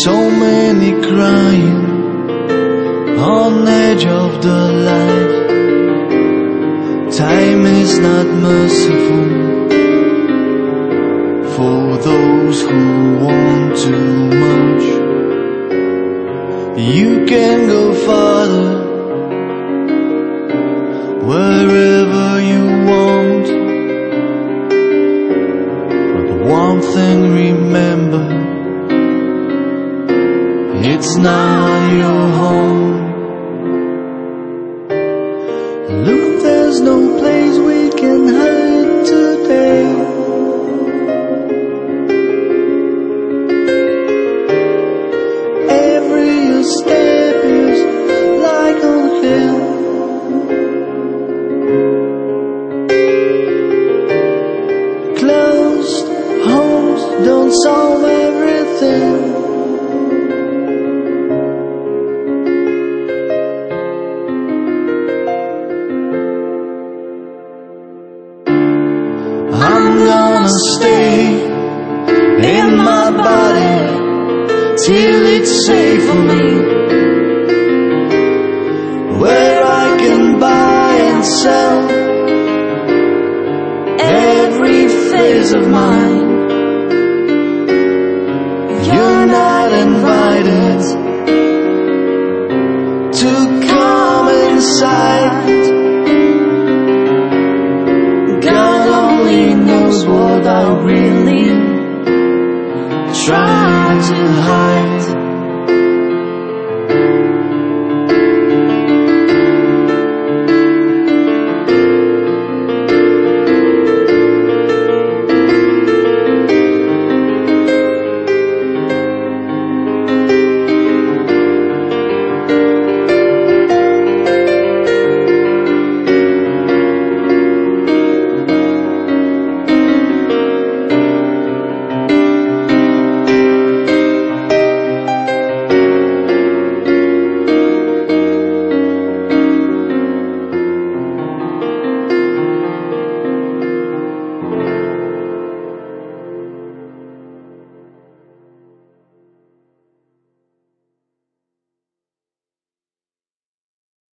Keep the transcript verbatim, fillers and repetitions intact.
So many crying on edge of the light. Time is not merciful for those who want too much. You can go farther, wherever you want, but the one thing remember, it's not your home. Look, there's no place we can hide today. Every step is like a hill. Closed homes don't solve everything. I'm gonna stay in my body till it's safe for me, where I can buy and sell every phase of mine. You're not invited to come inside. God only knows what I really try to hide.